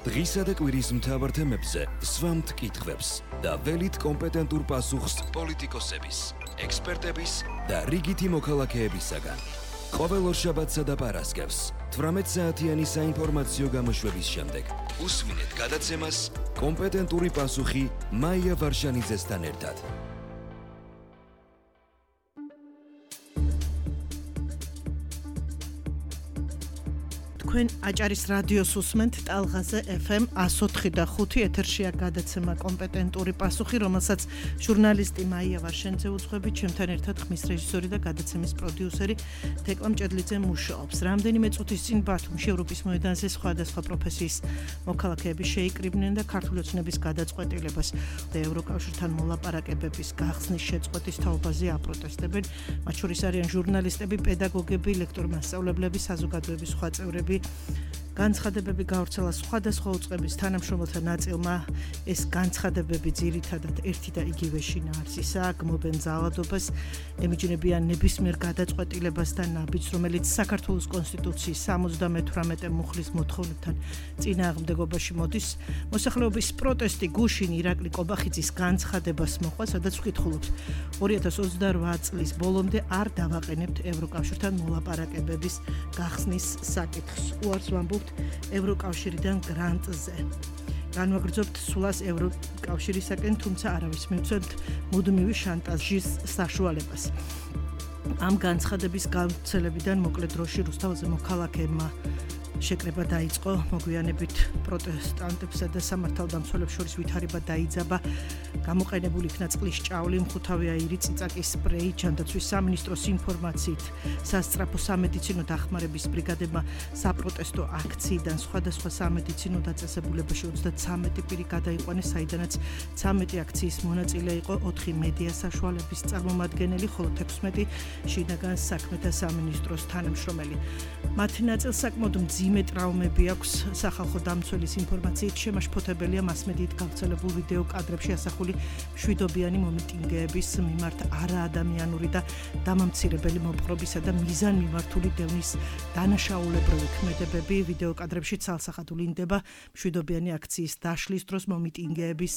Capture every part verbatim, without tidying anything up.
დღისა და კვირის მთავარ თემებზე სვამთ კითხვებს და ველით კომპეტენტურ პასუხს პოლიტიკოსების, ექსპერტების და რიგითი მოქალაქეებისაგან. ყოველ ორშაბათსა და პარასკევს თვრამეტ საათიანი საინფორმაციო გამოშვების შემდეგ უსვინეთ გადაცემას კომპეტენტური პასუხი მაია ვარშანიძესთან ერთად. თქვენ აჭარის რადიოს უსმენთ ტალღაზე ეფ ემ εκατო ოთხი და ხუთი ეთერშია გადაცემა კომპეტენტური პასუხი, რომელსაც ჟურნალისტი მაია ვარშენიძე უძღვებით, ჩემთან ერთად ხმის რეჟისორი და გადაცემის პროდიუსერი თეკლა მჭედლიძე მუშაობს. რამდენიმე წუთის წინ ბათუმში ევროპის მოედანზე სხვადასხვა პროფესიის მოქალაქეები შეიკრიბნენ და ქართული ოცნების გადაწყვეტილებას და ევროკავშირთან მოლაპარაკებების გახსნის შეწყვეტის თაობაზე აპროტესტებენ. მათ შორის არიან ჟურნალისტები, პედაგოგები, ლექტორ-მასწავლებლები, საზოგადოების სხვა წევრები. განცხადებები გავრცელა სხვადასხვა უწყების თანამშრომელთა ნაწილმა. ეს განცხადებები ძირითადად ერთი და იგივე შინაარსისაა, გმობენ ძალადობას, ემიჯნებიან ნებისმიერ გადაწყვეტილებას და ნაბიჯს, რომელიც საქართველოს კონსტიტუციის სამოცდამეთვრამეტე მუხლის მოთხოვნებთან წინააღმდეგობაში მოდის. მოსახლეობის პროტესტი გუშინ ირაკლი კობახიძის განცხადებას მოყვა, სადაც ვკითხულობთ ორი ათას ოცდაორი წლის ბოლომდე არ დავაყენებთ ევროკავშირთან მოლაპარაკებების გახსნის საკითხს. უარს ვამბობ ევროკავშირიდან გრანტზე. განვაგრძობთ სულას ევროკავშირისაკენ, თუმცა არავის მივცემთ მუდმივი შანტაჟის საშუალებას. ამ განცხადების გავრცელებიდან მოკლე დროში რუსთაველზე მოქალაქეებმა შეკრება დაიწყო, მოგვიანებით პროტესტანტებსა და სამართალდამცველებს შორის ვითარება დაიძაბა, გამოყენებული იქნა წყლის ჭავლი, მხუთავი აირი, წიწაკის სპრეი, ჯანდაცვის სამინისტროს ინფორმაციით სასწრაფო სამედიცინო დახმარების ბრიგადებმა საპროტესტო აქციიდან სხვადასხვა სამედიცინო დაწესებულებაში ოცდაცამეტი პირი გადაიყვანეს, საიდანაც ცამეტი აქციის მონაწილე იყო ოთხი მედია საშუალების წარმომადგენელი, ხოლო თექვსმეტი შინაგან საქმეთა სამინისტროს თანამშრომელი. მათი ნაწილს საკმაოდ მძიმე ტრავმები აქვს. სახალხო დამცველის ინფორმაციით შემაშფოთებელია მასმედიით გავრცელებულ ვიდეო კადრებში ასახული მშვიდობიანი მომიტინგეების მიმართ არაადამიანური და დამამცირებელი მოპყრობისა და მიზანმიმართული დევნის დანაშაულებრივი ქმედებები. ვიდეო კადრებში ცალსახად ვლინდება მშვიდობიანი აქციის დაშლის დროს მომიტინგეების,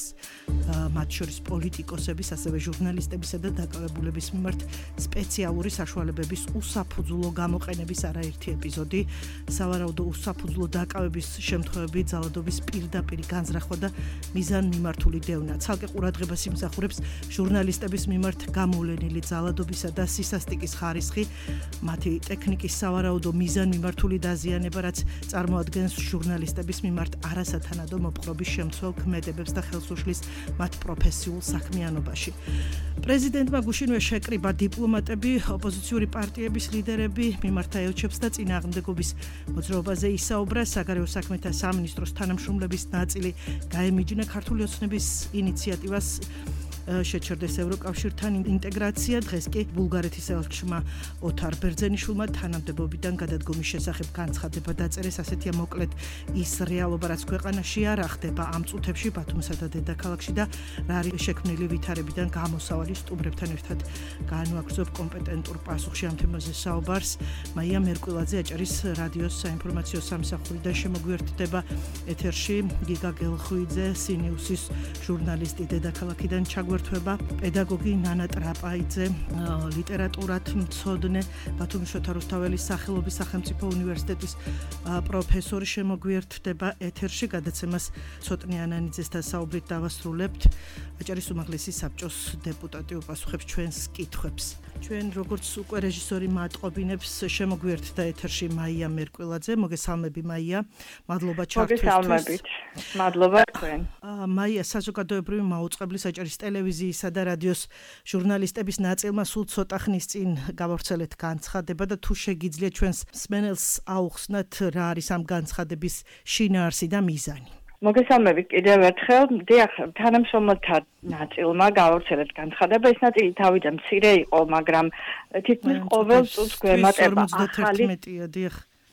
მათ შორის პოლიტიკოსების, ასევე ჟურნალისტებისა და დაკავებულების მიმართ სპეციალური საშუალებების უსაფუძვლო გამოყენების არაერთი ეპიზოდი. სავარაუდო უსაფუძვლო დაკავების შემთხვევები, ძალადობის პირდაპირი განზრახვა და მიზანმიმართული დევნა. ცალკე ყურადღებას იმსახურებს ჟურნალისტების მიმართ გამოვლენილი ძალადობისა და სისასტიკის ხარისხი, მათი ტექნიკის სავარაუდო მიზანმიმართული დაზიანება, რაც წარმოადგენს ჟურნალისტების მიმართ არასათანადო მოპყრობის შემცველ ქმედებებს და ხელს უშლის მათ პროფესიულ საქმიანობაში. პრეზიდენტმა გუშინვე შეკრიბა დიპლომატები, ოპოზიციური პარტიების ლიდერები, მიმართა ელჩებს და წინააღმდეგობის მოძრაობაზე ისაუბრა. საგარეო საქმეთა სამინისტროს თანამშრომლების ნაწილი გაემიჯნა ქართული ოცნების ინიციატივას შეჩერდეს ევროკავშირთან ინტეგრაცია. დღეს კი ბულგარეთის ელჩმა ოთარ ბერძენიშვილმა თანამდებობიდან გადადგომის შესახებ განცხადება დაწერეს. ასეთია მოკლედ ის რეალობა, რაც ქვეყანაშია, რა ხდება ამ წუთებში ბათუმსა და დედაქალაქში და რა არის შექმნილი ვითარებიდან გამოსავალი. სტუმრებთან ერთად განვაგრძობ კომპეტენტურ პასუხში ამ თემაზე საუბარს მაია მერკვილაძე, აჭარის რადიოს საინფორმაციო სამსახურიდან შემოგვიერთდება ეთერში გიგა გელხვიძე, სინიუსის ჟურნალისტი დედაქალაქიდან ჩაგვერთვება, პედაგოგი ნანა ტრაპაიძე, ლიტერატურად მცოდნე, ბათუმის შოთა რუსთაველის სახელობის სახელმწიფო უნივერსიტეტის პროფესორი შემოგვიერთდება ეთერში. გადაცემას ცოტნე ანანიძესთან საუბრით დავასრულებთ. აჭარის უმაღლესი საბჭოს დეპუტატი უპასუხებს ჩვენს კითხვებს. ჩვენ როგორც უკვე რეჟისორი მატყობინებს შემოგვიერთდა ეთერში მაია მერკვილაძე. მოგესალმები მაია. მადლობა ჩართვისთვის. მოგესალმებით. მადლობა თქვენ. მაია, საზოგადოებრივი მაუწყებლის აჭარის ტელევიზიისა და რადიოს ჟურნალისტების ნაწილმა სულ ცოტა ხნის წინ გავავრცელეთ განცხადება და თუ შეგიძლიათ ჩვენს მსმენელს აუხსნათ რა არის ამ განცხადების შინაარსი და მიზანი. მოგესალმებით კიდევ ერთხელ. დიახ, თანამშრომელთა ნაწილმა გავავრცელეთ განცხადება. ეს ნაწილი თავიდან მცირე იყო, მაგრამ თითქმის ყოველ წუთს გვემატება ახალი დიახ.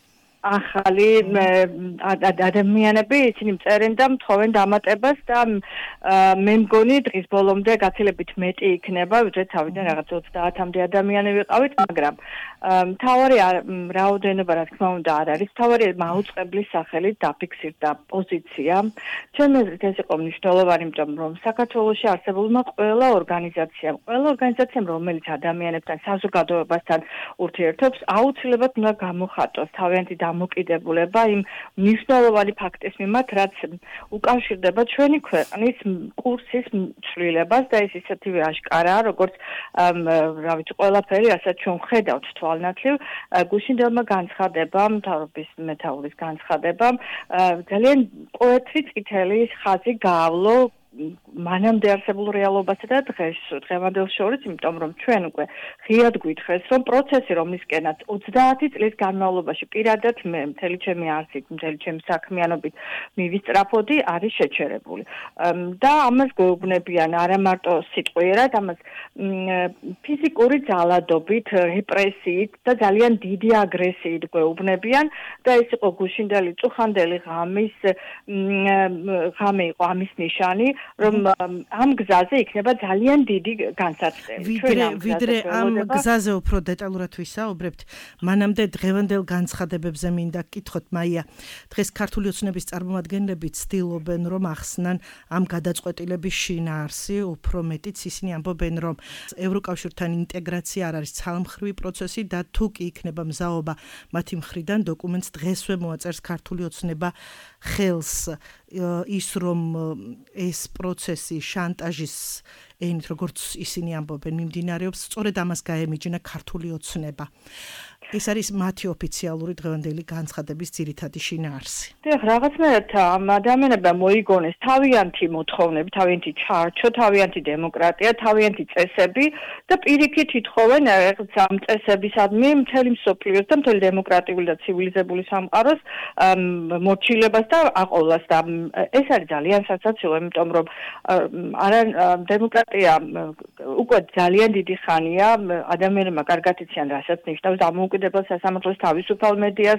ახალი ადამიანები ისინი წერენ და მთხოვენ დამატებას და მე მგონი დღის ბოლომდე გაცილებით მეტი იქნება, ვიდრე თავიდან რაღაც ოცდაათამდე ადამიანი ვიყავით, მაგრამ მთავარი რაოდენობა რა თქმა უნდა არ არის, მთავარი მაუწყებლის სახელით დაფიქსირდა პოზიცია. ჩემი აზრით ეს იყო მნიშვნელოვანი, იმიტომ რომ საქართველოში არსებულმა ყველა ორგანიზაციამ, ყველა ორგანიზაციამ, რომელიც ადამიანებთან, საზოგადოებასთან ურთიერთობს, აუცილებლად უნდა გამოხატოს თავიანთი დამოკიდებულება იმ მნიშვნელოვანი ფაქტის მიმართ, რაც უკავშირდება ჩვენი ქვეყნის კურსის ცვლილებას და ეს ისეთივე აშკარაა, როგორც რა ვიცი, ყველაფერი, რასაც ჩვენ ხედავთ თვალნათლივ, გუშინდელმა განცხადებამ, მთავრობის მეთაურის განცხადებამ, ძალიან მკვეთრი წითელი ხაზი გაავლო მანამდე არსებულ რეალობასა და დღეს დღევანდელ შორის, იმიტომ რომ ჩვენ უკვე ღიად გვითხრეს, რომ პროცესი, რომლისკენაც ოცდაათი წლის განმავლობაში პირადად მე მთელი ჩემი არსით, მთელი ჩემი საქმიანობით მივისწრაფოდი, არის შეჩერებული. და ამას გვეუბნებიან არა მარტო სიტყვიერად, ამას ფიზიკური ძალადობით, რეპრესიით და ძალიან დიდი აგრესიით გვეუბნებიან და ეს იყო გუშინდელი წუხანდელი ღამის ღამე იყო ამის ნიშანი, რომ ამ გზაზე იქნება ძალიან დიდი განსაცდელი. ვიდრე ამ გზაზე უფრო დეტალურად ვისაუბრებთ, მანამდე დღევანდელ განცხადებებზე მინდა გკითხოთ, მაია. დღეს ქართული ოცნების წარმომადგენლები ცდილობენ, რომ ახსნან ამ გადაწყვეტილების შინაარსი, უფრო მეტიც ისინი ამბობენ, რომ ევროკავშირთან ინტეგრაცია არ არის ცალმხრივი პროცესი და თუ კი იქნება მზაობა მათი მხრიდან დოკუმენტს დღესვე მოაწერს ქართული ოცნება ხელს ის რომ ეს პროცესი შანტაჟის ენით როგორც ისინი ამბობენ მიმდინარეობს, სწორედ ამას გაემიჯნა ქართული ოცნება. ეს არის მათი ოფიციალური დღევანდელი განცხადების ძირითადი შინაარსი. დიახ, რაღაცნაირად ამ ადამიანებმა მოიგონეს თავიანთი მოთხოვნები, თავიანთი ჩარჩო, თავიანთი დემოკრატია, თავიანთი წესები და პირიქით ითხოვენ ამ წესებისადმი მთელი მსოფლიოს და მთელი დემოკრატიული და ცივილიზებული სამყაროს მორჩილებას და აყოლას და ეს არის ძალიან სასაცილო, იმიტომ რომ არა დემოკრატია უკვე ძალიან დიდი ხანია, ადამიანებმა კარგად იციან, რასაც ნიშნავს დამოუკიდებელ სასამართლოს, თავისუფალ მედიას,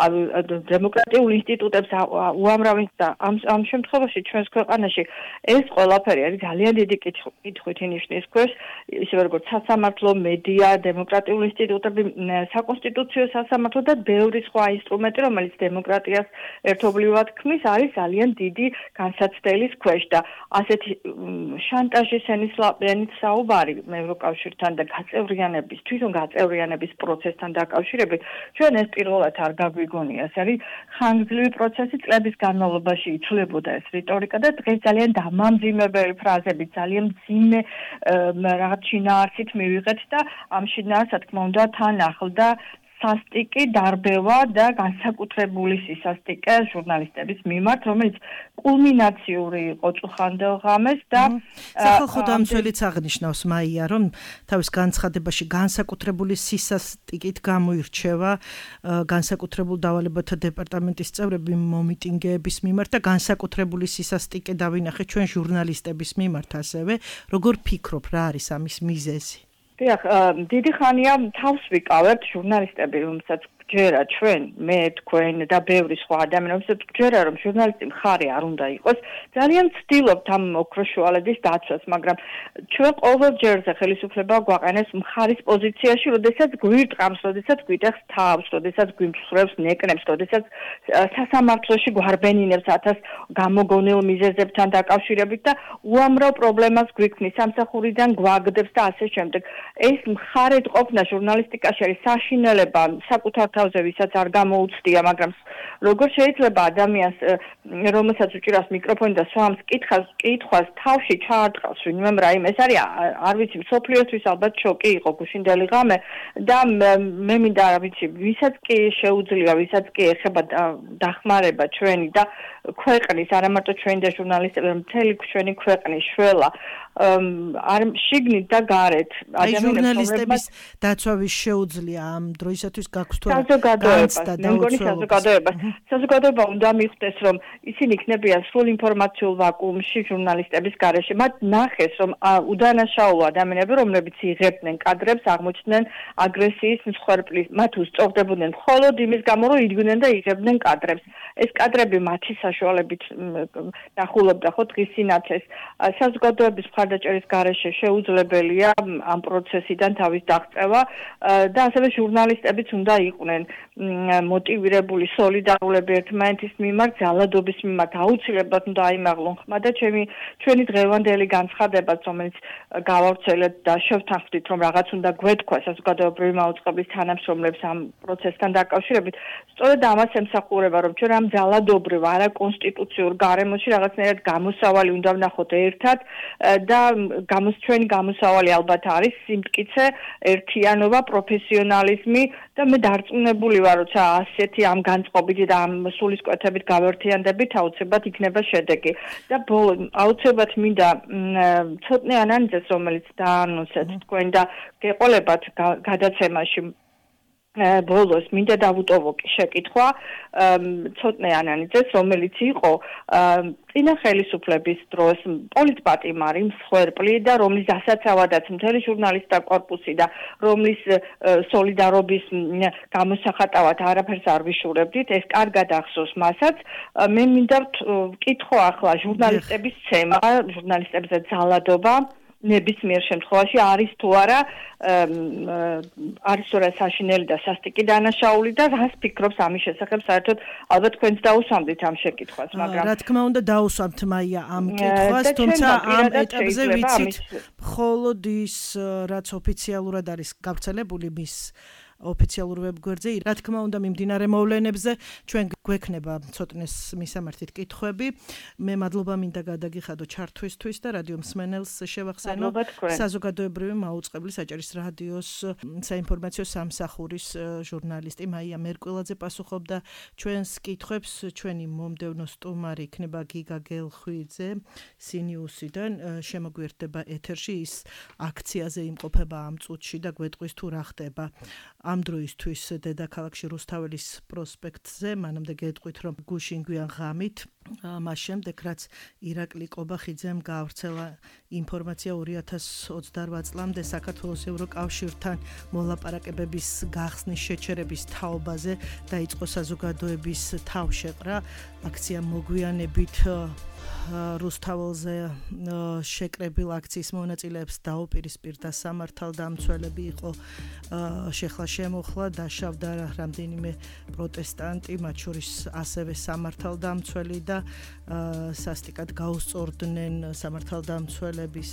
დემოკრატიულ ინსტიტუტებს უამრავი და ამ ამ შემთხვევაში ჩვენს ქვეყანაში ეს ყველაფერი არის ძალიან დიდი კითხვით ინიშნის ქვეშ, ისევე როგორც სასამართლო, მედია, დემოკრატიულ ინსტიტუტები, საკონსტიტუციო სასამართლო და ბევრი სხვა ინსტრუმენტი, რომელიც დემოკრატიას ერთობლივად ქმნის, არის ძალიან დიდი განსაცდელის ქვეშ და ასეთი შანტაჟის ენით საუბარი ევროკავშირთან და გაწევრიანების, თვითონ გაწევრიანების პროცესთან დაკავშირებით, ჩვენ ეს პირველად არ გაგვიგონია. ეს არის ხანგრძლივი პროცესი, წლების განმავლობაში იცვლებოდა ეს რიტორიკა და დღეს ძალიან დამამძიმებელი ფრაზები, ძალიან მძიმე რაღაც შინაარსით მივიღეთ და ამ შინაარსს, რა თქმა უნდა, თან ახლდა სასტიკი დარბევა და განსაკუთრებული სისასტიკე ჟურნალისტების მიმართ, რომელიც კულმინაციური იყო წუხანდელ ღამეს და სახალხო დამცველიც აღნიშნავს მაია, რომ თავის განცხადებაში განსაკუთრებული სისასტიკით გამოირჩევა განსაკუთრებულ დავალებათა დეპარტამენტის წევრები მომიტინგეების მიმართ და განსაკუთრებული სისასტიკე დავინახეთ ჩვენ ჟურნალისტების მიმართ ასევე. როგორ ფიქრობ, რა არის ამის მიზეზი? დიახ, დიდი ხანია თავს ვიკავებთ ჟურნალისტები, რომელსაც გჯერა ჩვენ, მე, თქვენ და ბევრი სხვა ადამიანი, რომელსაც გჯერა, რომ ჟურნალისტი მხარე არ უნდა იყოს, ძალიან ვცდილობთ ამ ოქროს შუალედის დაცვას, მაგრამ ჩვენ ყოველ ჯერზე ხელისუფლება გვაყენებს მხარის პოზიციაში, როდესაც გვირტყამს, როდესაც გვიტეხს თავს, როდესაც გვიმსხვრევს ნეკნებს, როდესაც სასამართლოში გვარბენინებს ათას გამოგონილ მიზეზებთან დაკავშირებით და უამრავ პრობლემას გვიქმნის, სამსახურიდან გვაგდებს და ასე შემდეგ. ეს მხარეთ ყოფნა ჟურნალისტიკაში არის საშინელება საკუთარ თავზე, ვისაც არ გამოუცდია, მაგრამ როგორ შეიძლება ადამიანს, რომელსაც უჭირავს მიკროფონი და სვამს კითხავს, კითხვას თავში ჩაარტყავს ვინმე რაიმე, ეს არის არ ვიცი, მსოფლიოსთვის ალბათ შოკი იყო გუშინდელი ღამე და მე მინდა რა ვიცი, ვისაც კი შეუძლია, ვისაც კი ეხება დახმარება ჩვენი და ქვეყნის, არა მარტო ჩვენი და ჟურნალისტები, მთელი ჩვენი ქვეყნის შველა არ შიგნით და გარეთ ადამიანებს დაცვავის შეუძლია ამ დროისათვის გაქვს თუ საზოგადოებას მე მგონი საზოგადოებას საზოგადოება უნდა მიხვდეს რომ ისინი იქნებიან სრულ ინფორმაციულ ვაკუუმში ჟურნალისტების გარეშე მათ ნახეს რომ უდანაშაულო ადამიანები რომლებიც იღებდნენ კადრებს აღმოჩნდნენ აგრესიის მსხვერპლის მათ უსწორდებოდნენ მხოლოდ იმის გამო რომ იდგნენ და იღებდნენ კადრებს ეს კადრები მათი საშუალებით ნახულობდა ხო დღის სინათლეს საზოგადოების მხარდაჭერის გარეშე შეუძლებელია ამ პროცესიდან თავის დაღწევა და ასევე ჟურნალისტებიც უნდა იყვნენ მოტივირებული სოლიდარულები ერთმანეთის მიმართ ძალადობის მიმართ აუცილებლად უნდა აიმაღლონ ხმა და ჩემი ჩვენი დღევანდელი განცხადებაც რომელიც გავავრცელეთ და შევთანხმდით რომ რაღაც უნდა გვეთქვა საზოგადოებრივი მაუწყებლის თანამშრომლებს ამ პროცესთან დაკავშირებით სწორედ ამას ემსახურება რომ ჩვენ ამ ძალადობრივ არა კონსტიტუციურ გარემოში რაღაცნაირად გამოსავალი უნდა ვნახოთ ერთად და გამოს ჩვენი გამოსავალი ალბათ არის სიმტკიცე ერთიანობა პროფესიონალიზმი და მე დარწმუნებული ვარ როცა ასეთი ამ განწყობით და ამ სულისკვეთებით გავერთიანდებით აუცილებლად იქნება შედეგი და აუცილებლად მინდა ცოტნე ანალიზეს რომელიც დაანონსეთ თქვენ და გეყოლებათ გადაცემაში ბოლოს მინდა დავუტოვო შეკითხვა ცოტნე ანალიზეს რომელიც იყო წინა ხელისუფლების დროს პოლიტპატიმარი მსხვერპლი და რომლის დასაცავადაც მთელი ჟურნალისტთა კორპუსი და რომლის სოლიდარობის გამოსახატავად არაფერს არ ვიშურებდით ეს კარგად ახსოვს მასაც მე მინდა ვკითხო ახლა ჟურნალისტების ცემა ჟურნალისტებზე ძალადობა ნებისმიერ შემთხვევაში არის თუ არა არის თუ არა საშინელი და სასტიკი დანაშაული და რას ფიქრობს ამის შესახებ საერთოდ ალბათ თქვენც დაუსვამდით ამ შეკითხვას მაგრამ რა თქმა უნდა დაუსვამთ მაია ამ კითხვას თუმცა ამ ეტაპზე ვიცით მხოლოდ ის რაც ოფიციალურად არის გავრცელებული მის ოფიციალურ ვებგვერდზე რა თქმა უნდა მიმდინარე მოვლენებზე ჩვენ გვექნება ცოტნეს მისამართით კითხვები მე მადლობა მინდა გადაგიხადო ჩართვისთვის და რადიო მსმენელს შევახსენო საზოგადოებრივი მაუწყებლის საჭირის რადიოს საინფორმაციო სამსახურის ჟურნალისტი მაია მერკველაძე პასუხობდა ჩვენს კითხვებს ჩვენი მომდევნო სტუმარი იქნება გიგა გელხვიძე სინიუსიდან შემოგვიერთდება ეთერში ის აქციაზე იმყოფება ამ წუთში და გვეტყვის თუ რა ხდება ამ დროისთვის დედაქალაქში რუსთაველის პროსპექტზე მანამდე გეტყვით რომ გუშინ გვიან ღამით მას შემდეგ რაც ირაკლი კობახიძემ გაავრცელა ინფორმაცია ორი ათას ოცდაოთხ წლამდე საქართველოს ევროკავშირთან მოლაპარაკებების გახსნის შეჩერების თაობაზე დაიწყო საზოგადოების თავშეყრა აქცია მოგვიანებით რუსთაველზე შეკრებილ აქციის მონაწილეებს დაუპირისპირდა სამართალდამცველები იყო შეხლა შემოხლა დაშავდა რამდენიმე პროტესტანტი მათ შორის ასევე სამართალდამცველი და სასტიკად გაუსწორდნენ სამართალდამცველების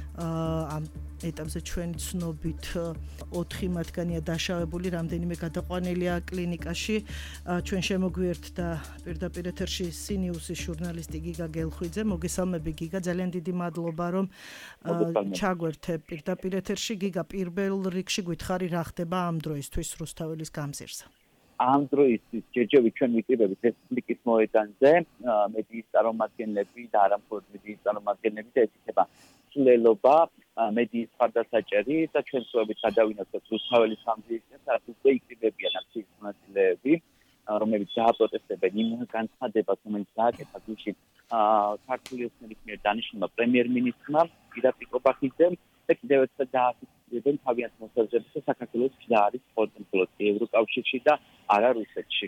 ამ ეტაპზე ჩვენი ცნობით ოთხი მათგანია დაშავებული რამდენიმე გადაყვანილია კლინიკაში ჩვენ შემოგვიერთდა პირდაპირ ეთერში სინიუსის ჟურნალისტი გიგა გელხვიძე მოგესალმები გიგა ძალიან დიდი მადლობა რომ ჩაგვერთე პირდაპირ ეთერში გიგა პირველ რიგში გითხარი რა ხდება ამ დროისთვის რუსთაველის გამზირზე ამ დროისთვის ჯერჯერობით ჩვენ ვიკრიბებით რესპუბლიკის მოედანზე მედიის წარმომადგენლები და არა მხოლოდ მედიის წარმომადგენლები და ეთიკება სულელობა მედიის მხარდასაჭერი და ჩვენ სულებით გადავინახოთ რუსთაველის გამზირზე სადაც უკვე იქრიბებიან აქციის მონაწილეები რომელიც დააპროტესტებენ იმ განცხადებას რომელიც დააკეთა გუშინ ქართული ოცნების მიერ დანიშნულმა პრემიერ-მინისტრმა ირაკლი კობახიძემ და კიდევ ერთხელ დააფიქსირებენ თავიანთ მოსაზრებებს საქართველოს და არის მხოლოდ ევროკავშირში და არა რუსეთში.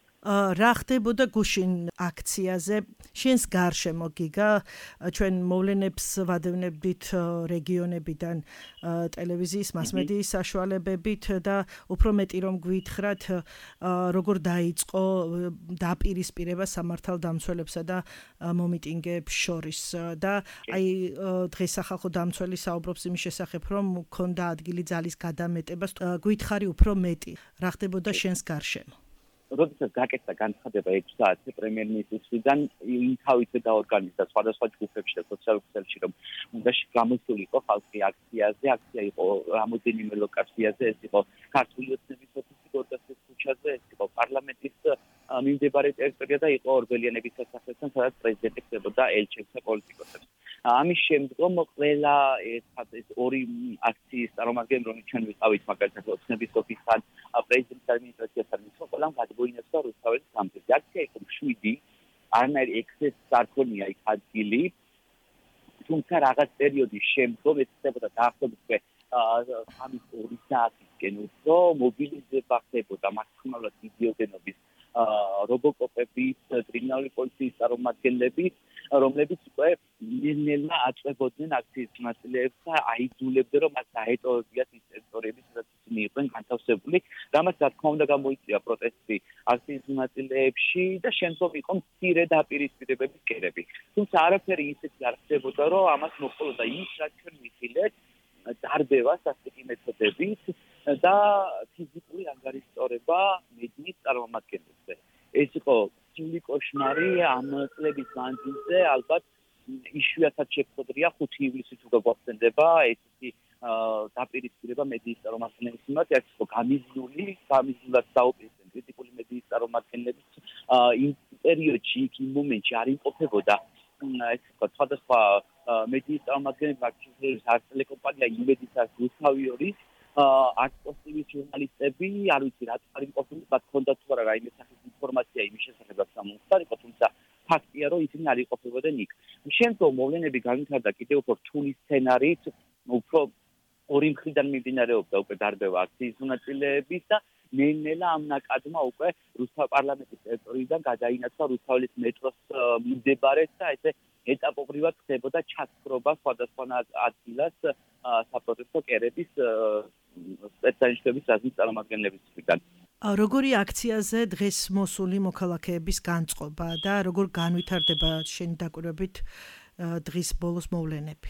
რა ხდებოდა გუშინ აქციაზე შენს გარშემო გიგა ჩვენ მოვლენებს ვადევნებდით რეგიონებიდან ტელევიზიის მასმედიის საშუალებებით და უფრო მეტი რომ გვითხრათ როგორ დაიწყო დაპირისპირება სამართალდამცველებსა და მომიტინგეებს შორის და აი დღეს სახალხო დამცველი საუბრობს იმის შესახებ რომ მქონდა ადგილი ძალის გადამეტებას გვითხარი უფრო მეტი რა ხდებოდა შენს გარშემო როდესაც გაკეთდა განცხადება ექვსი საათზე პრემიერ-მინისტრისგან თავისე დაორგანიზდა სხვადასხვა ჯგუფებში და სოციალურ ქსელში რომ უნდა გამოსულიყო ხალხი აქციაზე აქცია იყო რამოდენიმე ლოკაციაზე ეს იყო ქართული ოცნების ოფისი გორდასის ქუჩაზე ეს იყო პარლამენტის მიმდებარე ტერიტორია და იყო ორბელიანების სასახლესთან სადაც პრეზიდენტი ხდებოდა ელჩებს და პოლიტიკოსებს ამის შემდგომ ყველა ეს ორი აქციის წარმომადგენელი რომელიც ჩვენ ვიყავით მაგალითად ოცნების ოფისთან პრეზიდენტის ადმინისტრაციასთან მისულ ყველამ გადმოინაცვლა რუსთაველის სამხედრო აქცია იყო შვიდი არანაირი ექსეს არ იქ ადგილი თუმცა რაღაც პერიოდის შემდგომ ეს ხდებოდა დაახლოებით სამის ორი საათისკენ უფრო მობილიზება ხდებოდა მაქსიმალურად იდიოდენობის რობოკოპების კრიმინალური პოლიციის წარმომადგენლები რომლებიც უკვე ნელ-ნელა აწვებოდნენ აქციის მონაწილეებს და აიძულებდნენ რომ მათ დაეტოვებიათ ის ტერიტორიები სადაც ისინი იყვნენ განთავსებული რამაც რა თქმა უნდა გამოიწვია პროტესტი აქციის მონაწილეებში და შემდგომ იყო მცირე დაპირისპირებების კერები თუმცა არაფერი ისეთი არ ხდებოდა რომ ამას მოყოლოდა ის რაც ჩვენ ვიხილეთ დარბევა სასტიკი მეთოდებით და ფიზიკური ანგარიშტორება მედიის წარმომადგენლებზე. ეს იყო სრული კოშმარი ამ წლების მანძილზე, ალბათ იშვიათად შეხვედრია ხუთი ივლისით უკვე გვახსენდება ესეთი დაპირისპირება მედიის წარმომადგენლების მიმართ, რაც იყო გამიზნული, გამიზნულად დაუპირისპირდნენ კრიტიკული მედიის წარმომადგენლების იმ პერიოდში, იმ მომენტში არ იმყოფებოდა ეს იყო სხვადასხვა მედიის წარმომადგენლები, აქციის არც ტელეკომპანია იმედის არც რუსთავი ორის არც პოსტივის ჟურნალისტები, არ ვიცი რა თქმა უნდა, მათ ჰქონდათ თუ არა რაიმე სახის ინფორმაცია იმის შესახებ, რაც ამოხდა, თუმცა ფაქტია, რომ ისინი არ იყოფებოდნენ იქ. შემდგომ მოვლენები განვითარდა კიდევ უფრო რთული სცენარით, უფრო ორი მხრიდან მიმდინარეობდა უკვე დარბევა აქციის მონაწილეების და ნელ-ნელა ამ ნაკადმა უკვე რუსთავ პარლამენტის ტერიტორიიდან გადაინაცვლა რუსთაველის მეტროს მიმდებარედ და ესე ეტაპობრივად ხდებოდა ჩასწრობა სხვადასხვა ადგილას საპროტესტო კერების სპეციალისტების რაზმის წარმომადგენლების მხრიდან. როგორი აქციაზე დღეს მოსული მოქალაქეების განწყობა და როგორ განვითარდება შენი დაკვირვებით დღის ბოლოს მოვლენები?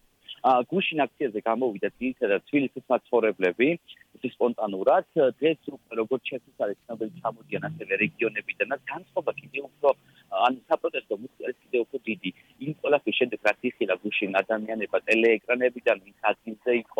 გუშინ აქციაზე გამოვიდა ძირითადად თბილისის მაცხოვრებლები, სპონტანურად. დღეს უკვე როგორც შეცდით არის ცნობილი ჩამოდიან ასევე რეგიონებიდანაც განწყობა კიდევ უფრო ან საპროტესტო მუსიკას კიდევ უფრო დიდი. იმ ყველაფრის შემდეგ რაც იხილა გუშინ ადამიანება ტელეეკრანებიდან ვინც ადგილზე იყო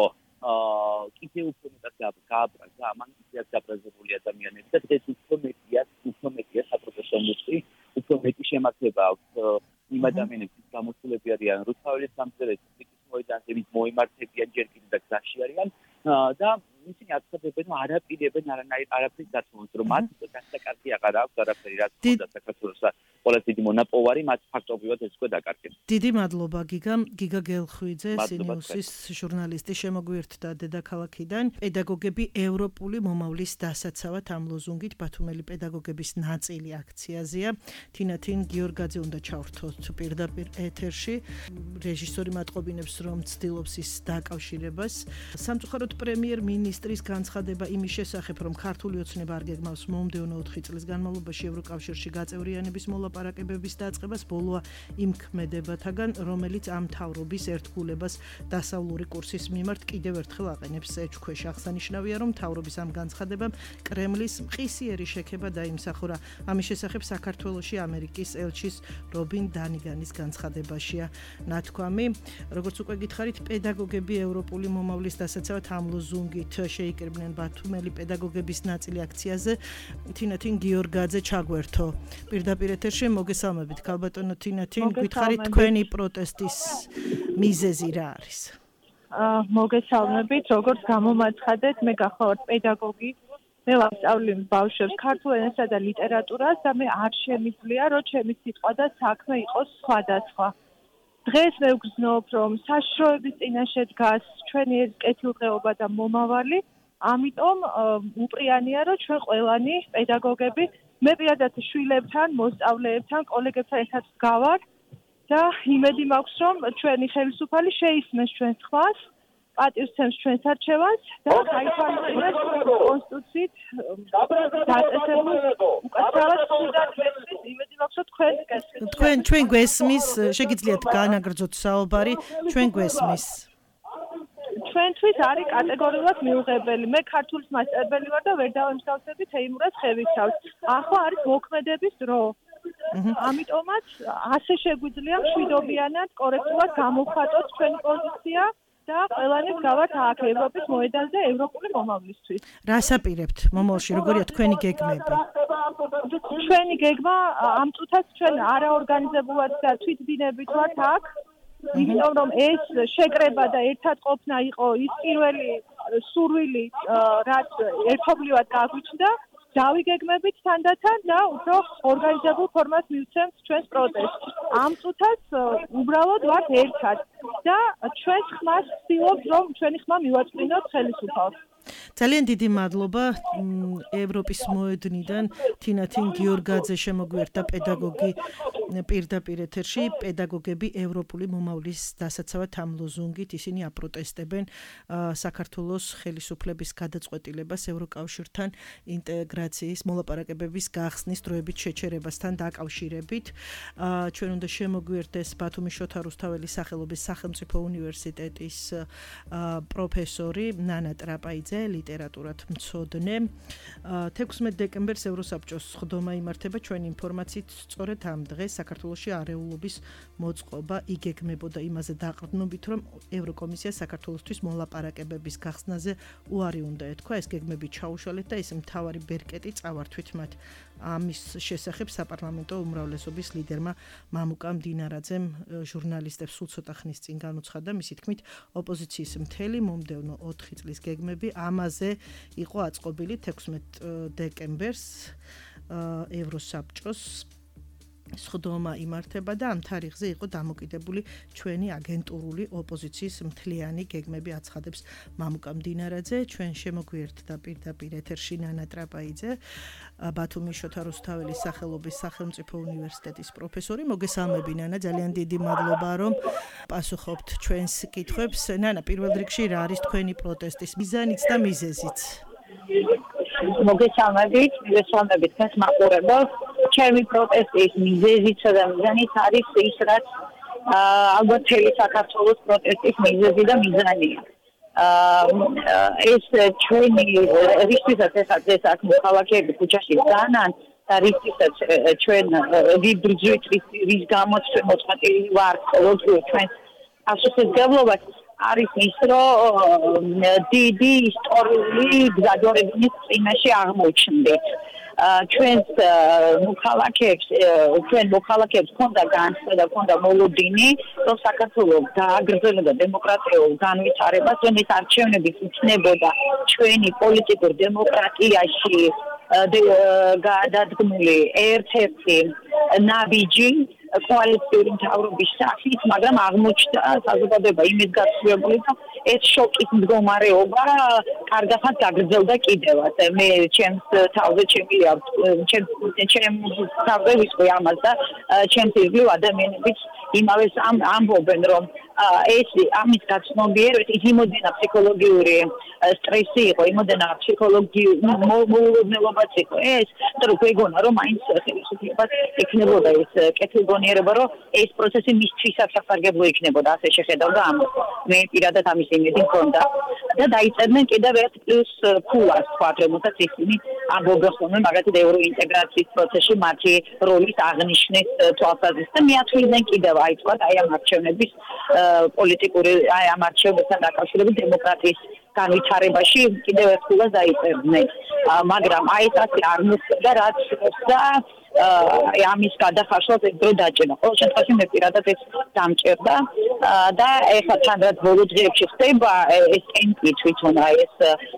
კიდევ უფრო მეტად გააბრაზა ამან ისეაც გაბრაზებული ადამიანები და დღეს უფრო მეტია უფრო მეტია საპროტესტო მუსიკი, უფრო მეტი შემართება აქვს იმ ადამიანების გამოსულები არიან რუსთაველის სამხედრო მოედანზე მოიმართებიან ჯერ კიდევ და გზაში არიან და ისინი აწუხებენ რომ არაპირებენ არანაირ არაფრის დაცვას რომ მათ უკვე გასაკარგი აღარ აქვს არაფერი რაც ხონდა საქართველოს ყველა დიდი მონაპოვარი მათ ფაქტობრივად ეს უკვე დაკარგეს. დიდი მადლობა გიგა გიგა გელხვიძე სინიუსის ჟურნალისტი შემოგვიერთდა დედაქალაქიდან პედაგოგები ევროპული მომავლის დასაცავად ამ ლოზუნგით ბათუმელი პედაგოგების ნაწილი აქციაზეა თინათინ გიორგაძე უნდა ჩავრთოთ პირდაპირ ეთერში რეჟისორი მატყობინებს რომ ცდილობს ის დაკავშირებას სამწუხაროდ პრემიერ-მინისტრის განცხადება იმის შესახებ რომ ქართული ოცნება არ გეგმავს მომდევნო ოთხი წლის განმავლობაში ევროკავშირში გაწევრიანების მოლაპარაკებების დაწყებას ბოლოა იმ ქმედებათაგან რომელიც ამ მთავრობის ერთგულებას დასავლური კურსის მიმართ კიდევ ერთხელ აყენებს ეჭქვეშ აღსანიშნავია რომ მთავრობის ამ განცხადებამ კრემლის მყისიერი შექება დაიმსახურა ამის შესახებ საქართველოში ამერიკის ელჩის რობინ დანიგანის განცხადებაშია ნათქვამი როგორც უკვე გითხარით პედაგოგები ევროპული მომავლის დასაცავად ამ ლოზუნგით შეიკრიბნენ ბათუმელი პედაგოგების ნაწილი აქციაზე თინათინ გიორგაძე ჩაგვერთო პირდაპირ ეთერში მოგესალმებით ქალბატონო თინათინ გითხარით თქვენი პროტესტის მიზეზი რა არის? მოგესალმებით როგორც გამომაცხადეთ მე გახლავართ პედაგოგი მე ვასწავლი ბავშვებს ქართულ ენასა და ლიტერატურას და მე არ შემიძლია რომ ჩემი სიტყვა და საქმე იყოს სხვადასხვა დღეს მე ვგრძნობ რომ საშიშროების წინაშე დგას ჩვენი კეთილდღეობა და მომავალი ამიტომ უპრიანია რომ ჩვენ ყველანი პედაგოგები მე პირადად შვილებთან, მოსწავლეებთან, კოლეგებთან ერთად გავარ და იმედი მაქვს რომ ჩვენი ხელისუფალი შეისმენს ჩვენს ხმას, პატივსცემს ჩვენს არჩევანს და გაითვალისწინებს კონსტიტუციით დაწესებულ უკაცრავად სულდათმეცნიერს იმედი მაქვს რომ თქვენ გესმის. თქვენ ჩვენ გვესმის, შეგიძლიათ განაგრძოთ საუბარი, ჩვენ გვესმის. ჩვენთვის არის კატეგორიულად მიუღებელი. მე ქართულის მასწავლებელი ვარ და ვერ დავემსგავსები თეიმურაზ ხევიცავს. ახლა არის მოქმედების დრო. ამიტომაც ასე შეგვიძლია მშვიდობიანად, კორექტულად გამოვხატოთ ჩვენი პოზიცია და ყველანი გავართ აქ ევროპის მოედანზე ევროპული მომავლისთვის. რას აპირებთ მომავალში, როგორია თქვენი გეგმები? ჩვენი გეგმა ამ წუთას ჩვენ არაორგანიზებულად და თვითბინებით ვართ აქ. იმიტომ რომ ეს შეკრება და ერთად ყოფნა იყო ის პირველი სურვილი, რაც ერთობლივად გაგვიჩნდა, დავიგეგმებით თანდათან და უფრო ორგანიზებულ ფორმას მივცემთ ჩვენს პროტესტს. ამ წუთას უბრალოდ ვართ ერთად და ჩვენს ხმას ვცდილობთ, რომ ჩვენი ხმა მივაწვინოთ ხელისუფალს. ძალიან დიდი მადლობა ევროპის მოედნიდან თინათინ გიორგაძე შემოგვიერთდა პედაგოგი პირდაპირ ეთერში პედაგოგები ევროპული მომავლის დასაცავად ამ ლოზუნგით ისინი აპროტესტებენ საქართველოს ხელისუფლების გადაწყვეტილებას ევროკავშირთან ინტეგრაციის მოლაპარაკებების გახსნის დროებით შეჩერებასთან დაკავშირებით ჩვენ უნდა შემოგვიერთდეს ბათუმის შოთა რუსთაველის სახელობის სახელმწიფო უნივერსიტეტის პროფესორი ნანა ტრაპაიძე ლიტერატურად მცოდნე. თექვსმეტ დეკემბერს ევროსაბჭოს სხდომა იმართება ჩვენი ინფორმაციით სწორედ ამ დღეს საქართველოში არეულობის მოწყობა იგეგმებოდა იმაზე დაყრდნობით, რომ ევროკომისია საქართველოსთვის მოლაპარაკებების გახსნაზე უარი უნდა ეთქვა, ეს გეგმები ჩაუშალეთ და ეს მთავარი ბერკეტი წავართვით მათ. ამის შესახებ საპარლამენტო უმრავლესობის ლიდერმა მამუკა მდინარაძემ ჟურნალისტებს სულ ცოტა ხნის წინ განუცხადა, მისი თქმით, ოპოზიციის მთელი მომდევნო ოთხი წლის გეგმები ამაზე იყო აწყობილი თექვსმეტ დეკემბერს ევროსაბჭოს სხდომა იმართება და ამ თარიღზე იყო დამოკიდებული ჩვენი აგენტურული ოპოზიციის მთლიანი გეგმები აცხადებს მამუკა მდინარაძე. ჩვენ შემოგვიერთდა პირდაპირ ეთერში ნანა ტრაპაიძე, ბათუმის შოთა რუსთაველის სახელობის სახელმწიფო უნივერსიტეტის პროფესორი. მოგესალმები ნანა, ძალიან დიდი მადლობა რომ პასუხობთ ჩვენს კითხვებს. ნანა, პირველ რიგში რა არის თქვენი პროტესტის მიზანიც და მიზეზიც? მოგესალმებით, მოგესალმებით თქვენს მაყურებელს. ჩემი პროტესტის მიზეზიცა და მიზანიც არის ის, რაც ალბათ მთელი საქართველოს პროტესტის მიზეზი და მიზანია. ეს ჩვენი რისთვისაც ეს აქ მოქალაქეები ქუჩაში განან და რისთვისაც ჩვენ ვიბრძვით, რის გამოც ჩვენ მოწყვეტილი ვართ ყოველდღიურ ჩვენს პასუხისმგებლობას არის ის, რომ დიდი ისტორიული გზადვარების წინაშე აღმოჩნდით. ჩვენს მოქალაქეებს, ჩვენ მოქალაქეებს ქონდა განცდა და ქონდა მოლოდინი, რომ საქართველოს გააგრძელებდა დემოკრატიულ განვითარებას, რომ ეს არჩევნები იქნებოდა ჩვენი პოლიტიკურ დემოკრატიაში გადადგმული ერთ-ერთი ნაბიჯი კოალიციური მთავრობის სახით, მაგრამ აღმოჩნდა საზოგადოება იმით გაცილებული, რომ ეს შოკის მდგომარეობა კარგად გაგრძელდა კიდევაც. მე ჩემს თავზე ჩემი ჩემს ჩემს თავზე ვისყვი ამას და ჩემს ირგვლივ ადამიანებიც იმავეს ამბობენ, რომ ეს ამის გაცნობიერებით იმოდენა ფსიქოლოგიური სტრესი იყო, იმოდენა ფსიქოლოგიური მოულოდნელობაც იყო ეს, რომ გვეგონა რომ მაინც ხელისუფლებას იქნებოდა ეს კეთილგონიერება, რომ ეს პროცესი მისთვისაც სასარგებლო იქნებოდა, ასე შეხედავდა ამას. მე პირადად ამის იმედი მქონდა და დაიწერდნენ კიდევ ერთ პლუს ფულას, თქვათ, რომელსაც ისინი ამბობენ ხოლმე მაგათი ევროინტეგრაციის პროცესში მათი როლის აღნიშვნის თვალსაზრისით და მიათვლიდნენ კიდევ აი თქვათ აი ამ არჩევნების პოლიტიკური აი ამ არჩევნებთან დაკავშირებით დემოკრატიის განვითარებაში კიდევ ერთ ფულას დაიწერდნენ. მაგრამ აი ეს ასე არ მოხდა, რაც და ამის გადახარშვას ეს დრო დაჭერა. ყოველ შემთხვევაში მე პირადად ეს დამჭერდა და ეხლა თან რაც ბოლო დღეებში ხდება ეს ტემპი თვითონ აი ეს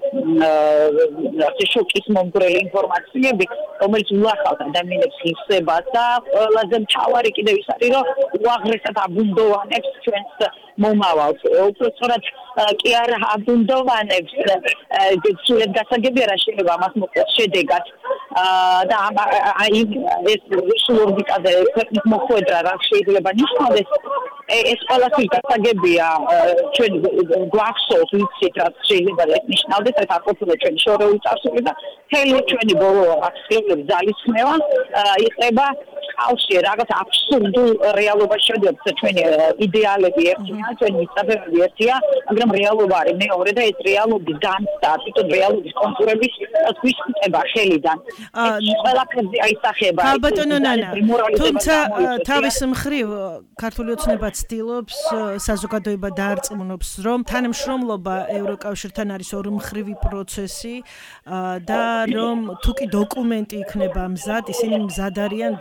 ასე შოკის მომგვრელი ინფორმაციები, რომელიც უახალთ ადამიანებს ხსებას და ყველაზე მთავარი კიდევ ის არის, რომ უაღრესად აბუნდოვანებს ჩვენს მომავალს. უბრალოდ კი არ აბუნდოვანებს სულად გასაგებია რა შეიძლება ამას მოხდეს შედეგად და აი ეს რუსულობაზე ქვეყნის მოხვედრა რა შეიძლება ნიშნავდეს ეს ყველაფერი გასაგებია ჩვენ გვახსოვს ვიცით რა შეიძლება ნიშნავდეს ეს არ ყოფილა ჩვენი შორეული წარსული და მთელი ჩვენი ბოლო აქტიურობის ძალისხმევა იყება ხალხში რაღაც აბსურდულ რეალობაში შედიოდა ჩვენი იდეალები ერთია ჩვენი მიწაბები ერთია მაგრამ რეალობა არის მეორე და ეს რეალობის განცდა თვითონ რეალობის კონტურების გვისწრება ხელიდან ეს ყველაფერზე აისახება ბატონო ნანა თუმცა თავის მხრივ ქართული ოცნება ცდილობს საზოგადოება დაარწმუნოს რომ თანამშრომლობა ევროკავშირთან არის ორმხრივი პროცესი და რომ თუკი დოკუმენტი იქნება მზად ისინი მზად არიან დღესვე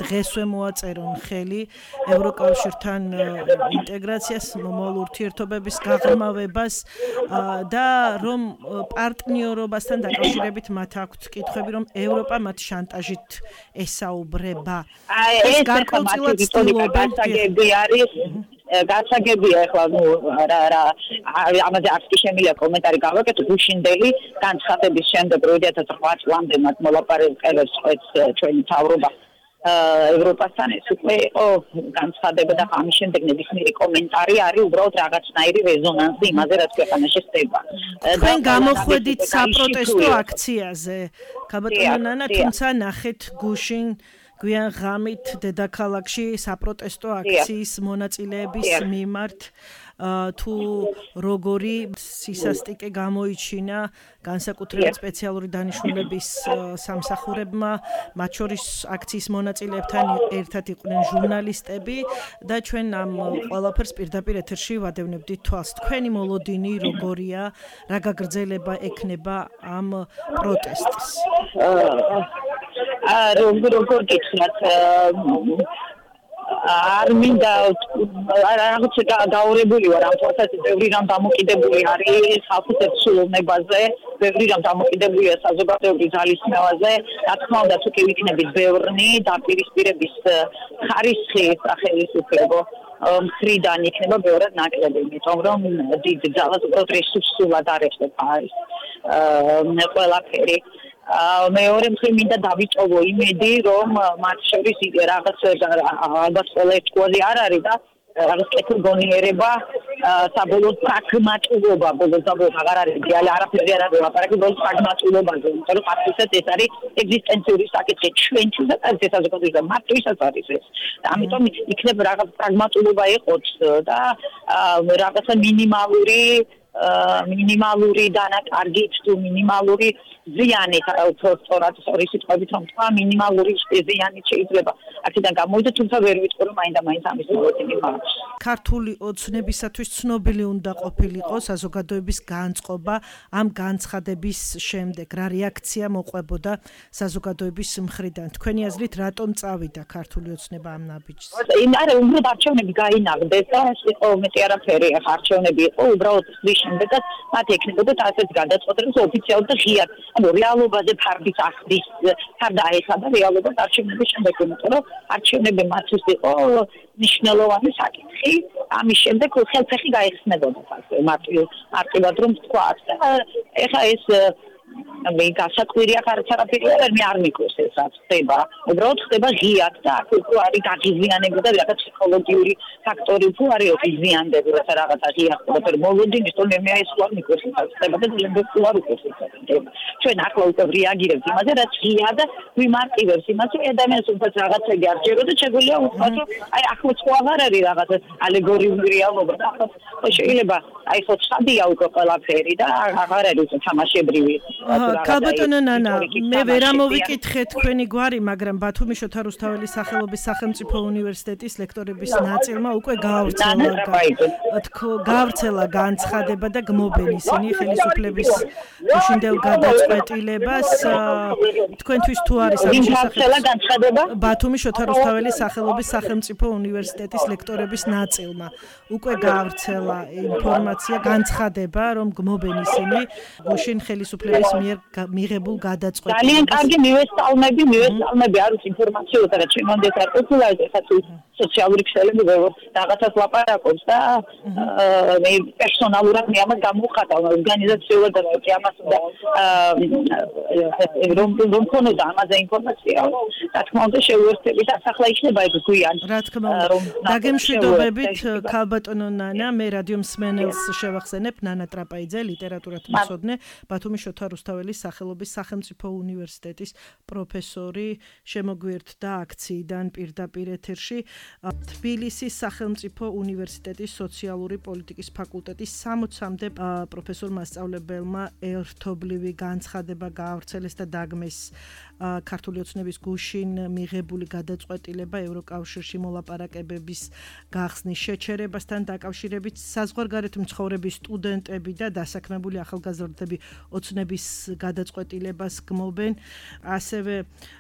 მოაწერონ ხელი ევროკავშირთან ინტეგრაციას, მომავალ ურთიერთობების გაღრმავებას და რომ პარტნიორობასთან დაკავშირებით მათ აქვთ კითხვები, რომ ევროპა მათ შანტაჟით ესაუბრება. ეს გარკვეულწილად ცდილობენ არის გასაგებია ახლა ნუ რა რა ამაზე არც კი შემიძლია კომენტარი გავაკეთო გუშინდელი განცხადების შემდეგ რომ ორი ათას ოთხ წლამდე მათ მოლაპარაკებებს ყვეთს ჩვენი მთავრობა ევროპასთან ეს უკვე იყო განცხადება და ამის შემდეგ ნებისმიერი კომენტარი არის უბრალოდ რაღაცნაირი რეზონანსი იმაზე რაც ქვეყანაში ხდება. თქვენ გამოხვედით საპროტესტო აქციაზე ქაბატონო ნანა, თუმცა ნახეთ გუშინ გვიან ღამით დედაქალაქში საპროტესტო აქციის მონაწილეების მიმართ თუ როგორი სისასტიკე გამოიჩინა განსაკუთრებით სპეციალური დანიშნულების სამსახურებმა, მათ შორის აქციის მონაწილეებთან ერთად იყვნენ ჟურნალისტები და ჩვენ ამ ყველაფერს პირდაპირ ეთერში ვადევნებდით თვალს. თქვენი მოლოდინი როგორია, რა გაგრძელება ექნება ამ პროტესტს? როგორ გითხრათ არ მინდა რაღაც გაურებული ვარ ამ პროცესზე, ბევრი რამ დამოკიდებული არის ხალხის ერთსულოვნებაზე, ბევრი რამ დამოკიდებულია საზოგადოების ძალისხმევაზე. რა თქმა უნდა, თუ კი ვიქნებით ბევრნი დაპირისპირების ხარისხი სახელმწიფო მხრიდან იქნება ბევრად ნაკლები, იმიტომ რომ დიდ ძალას უბრალოდ რესურსულად არ ეხება არის ყველაფერი. მეორე მხრივ მინდა დავიტოვო იმედი, რომ მათ შორის რაღაც ალბათ ყველა ერთგვარი არ არის და რაღაც კეთილგონიერება, საბოლოოდ პრაგმატულობა, ბოლოს და ბოლოს აღარ არის რეალი არაფერი არ არის ლაპარაკი, ბოლოს პრაგმატულობაზე, იმიტომ რომ ფაქტობრივად ეს არის ეგზისტენციური საკითხი ჩვენთვის და საზოგადოებისთვის და მათთვისაც არის ეს. ამიტომ იქნება რაღაც პრაგმატულობა იყოს და რაღაცა მინიმალური მინიმალური დანაკარგით თუ მინიმალური ზიანი, უფრო სწორად სწორი სიტყვებით რომ თქვა, მინიმალური ზიანი შეიძლება აქედან გამოვიდეთ, თუმცა ვერ ვიტყვი რომ მაინდა მაინც ამის მოლოდინი მაქვს. ქართული ოცნებისათვის ცნობილი უნდა ყოფილიყო საზოგადოების განწყობა ამ განცხადების შემდეგ. რა რეაქცია მოყვებოდა საზოგადოების მხრიდან? თქვენი აზრით, რატომ წავიდა ქართული ოცნება ამ ნაბიჯს? არა, უბრალოდ არჩევნები გაინაღდეს და ეს იყო მეტი არაფერი, ახლა არჩევნები იყო, უბრალოდ ის შემდეგაც მათ ეკნებოდა ასეთ გადაწყვეტილებას ოფიციალურად და ღიად. ანუ რეალობაზე ფარდის ახდის ფარდა ეხლა და რეალობას არჩევნების შემდეგ, იმიტომ რომ არჩევნები მათთვის იყო მნიშვნელოვანი საკითხი. ამის შემდეგ ხელფეხი გაიხსნებოდა ფაქტობრივად მარტივად რომ თქვათ და ეხლა ეს მე გასაკვირია ხარც არაფერი არ მე არ მიკვირს ეს რაც ხდება. უბრალოდ ხდება ღიად და აქ უფრო არის გაღიზიანება და რაღაც ფსიქოლოგიური ფაქტორი უფრო არის იზიანდება რაცა რაღაცა ღიად ხდება. მოლოდინის თორემ მე ეს უარ მიკვირს ეს ხდება და ძალიან უარ უკვირს ეს ხდება. ჩვენ ახლა უკვე რეაგირებთ იმაზე რაც ღიად ვიმარტივებს იმას რომ ადამიანს უფრო რაღაცები არ ჯერო და შეგვიძლია უბრალოდ აი ახლა სხვა აღარ არის რაღაცა ალეგორიული რეალობა და ახლა შეიძლება აი ხო ცხადია უკვე ყველაფერი და აღარ არის თამაშებრივი. ქაბატონო ნანა, მე ვერ ამოვიკითხე თქვენი გვარი, მაგრამ ბათუმის შოთა რუსთაველის სახელობის სახელმწიფო უნივერსიტეტის ლექტორების ნაწილმა უკვე გაავრცელა გაავრცელა განცხადება და გმობენ ისინი ხელისუფლების გუშინდელ გადაწყვეტილებას. თქვენთვის თუ არის ამ შესახებ ბათუმის შოთა რუსთაველის სახელობის სახელმწიფო უნივერსიტეტის ლექტორების ნაწილმა უკვე გაავრცელა ინფორმაცია, განცხადება, რომ გმობენ ისინი გუშინ ხელისუფლების მიერ მიღებულ გადაწყვეტილებას. ძალიან კარგი მივესალმები, მივესალმები არის ინფორმაციათა და ჩემამდე საერთოდ ეხლა თუ სოციალური ქსელები რაღაცას ლაპარაკობს და მე პერსონალურად მე ამას გამოვხატავ ორგანიზაციულად და ამას და რომ რომ ქონოდა ამაზე ინფორმაცია. რა თქმა უნდა შეუერთებით ასახლა იქნება ეს გვიან. რა თქმა უნდა. დაგემშვიდობებით ქალბატონო ნანა, მე რადიო მსმენელს შევახსენებ, ნანა ტრაპაიძე, ლიტერატურათმცოდნე, ბათუმის შოთა რუსთაველის სახელობის სახელმწიფო უნივერსიტეტის პროფესორი, შემოგვიერთდა აქციიდან პირდაპირ ეთერში. თბილისის სახელმწიფო უნივერსიტეტის სოციალური პოლიტიკის ფაკულტეტის სამოცამდე პროფესორმა მასწავლებელმა ერთობლივი განცხადება გაავრცელეს და დაგმეს ქართული ოცნების გუშინ მიღებული გადაწყვეტილება ევროკავშირში მოლაპარაკებების გახსნის შეჩერებასთან დაკავშირებით. საზღვარგარეთ მცხოვრები სტუდენტები და დასაქმებული ახალგაზრდები ოცნების გადაწყვეტილებას გმობენ. ასევე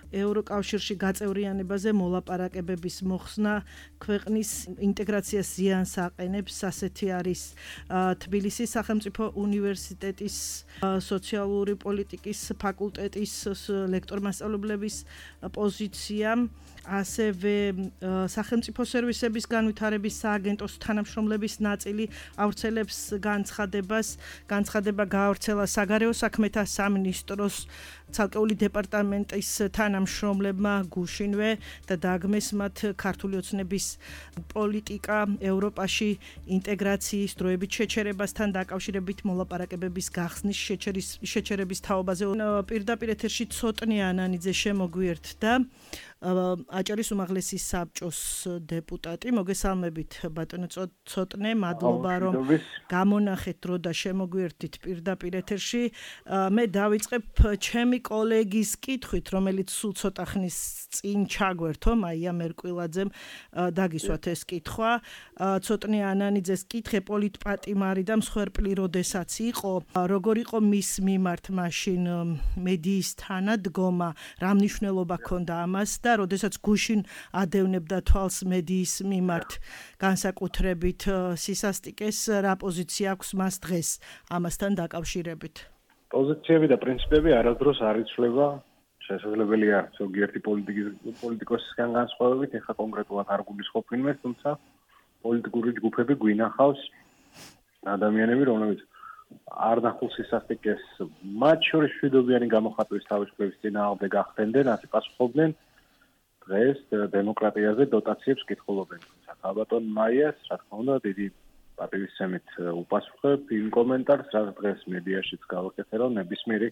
ევროკავშირში გაწევრიანებაზე მოლაპარაკებების მოხსნა ქვეყნის ინტეგრაციას ზიანს აყენებს. ასეთი არის თბილისის სახელმწიფო უნივერსიტეტის სოციალური პოლიტიკის ფაკულტეტის ლექტორ-მასწავლებლების პოზიცია. ასევე სახელმწიფო სერვისების განვითარების სააგენტოს თანამშრომლების ნაწილი ავრცელებს განცხადებას. განცხადება გაავრცელა საგარეო საქმეთა სამინისტროს ცალკეული დეპარტამენტის თანამშრომლებმა გუშინვე და დაგმეს მათ ქართული ოცნების პოლიტიკა ევროპაში ინტეგრაციის დროებით შეჩერებასთან დაკავშირებით მოლაპარაკებების გახსნის შეჩერების თაობაზე პირდაპირ ეთერში ცოტნე ანანიძე შემოგვიერთდა. აჭარის უმაღლესი საბჭოს დეპუტატი. მოგესალმებით ბატონო ცოტნე, მადლობა რომ გამონახეთ დრო და შემოგვიერთდით პირდაპირ ეთერში. მე დავიწყებ ჩემი კოლეგის კითხვით, რომელიც სულ ცოტა ხნის წინ ჩაგვერთო, მაია მერკვილაძემ დაგისვათ ეს კითხვა. ცოტნე ანანიძეს კითხე პოლიტპატიმარი და მსხვერპლი როდესაც იყო, როგორ იყო მის მიმართ მაშინ მედიის თანადგომა, რა მნიშვნელობა ჰქონდა ამას და როდესაც გუშინ ადევნებდა თვალს მედიის მიმართ განსაკუთრებით სისასტიკეს, რა პოზიცია აქვს მას დღეს ამასთან დაკავშირებით? პოზიციები და პრინციპები არასდროს არ იცვლება. შესაძლებელია ზოგიერთი პოლიტიკოსისგან განსხვავებით, ეხლა კონკრეტულად არ გულისხმობ ვინმეს, თუმცა პოლიტიკური ჯგუფები გვინახავს ადამიანები, რომლებიც არ ნახულ სისასტიკეს, მათ შორის მშვიდობიანი გამოხატვის თავისუფლების წინააღმდეგ ახდენდნენ, ასე პასუხობდნენ. დღეს დემოკრატიაზე დოტაციებს კითხულობენ. საბატონ მაიას, რა თქმა უნდა, დიდი პატივისცემით უპასუხებ იმ კომენტარს, რაც დღეს მედიაშიც გავაკეთე, რომ ნებისმიერი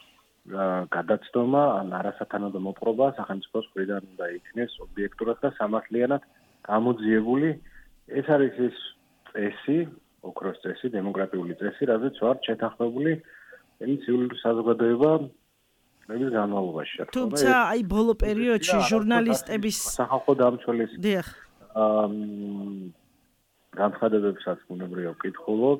გადაცდომა ან არასათანადო მოპყრობა სახელმწიფოს მხრიდან უნდა იქნეს ობიექტურად და სამართლიანად გამოძიებული. ეს არის ის წესი, ოქროს წესი, დემოკრატიული წესი, რაზეც ვართ შეთანხმებული ცივილი საზოგადოება მის განმავლობაში. თუმცა აი ბოლო პერიოდში ჟურნალისტების სახალხო დამცველის დიახ განცხადებებსაც უნებრია ვკითხულობ